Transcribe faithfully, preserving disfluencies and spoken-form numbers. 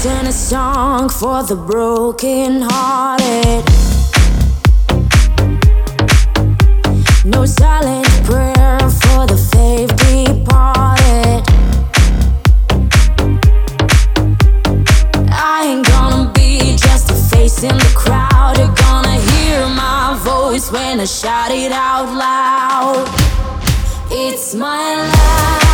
written a song for the broken hearted. No silent prayer for the faith departed. I ain't gonna be just a face in the crowd. You're gonna hear my voice when I shout it out loud. It's my life.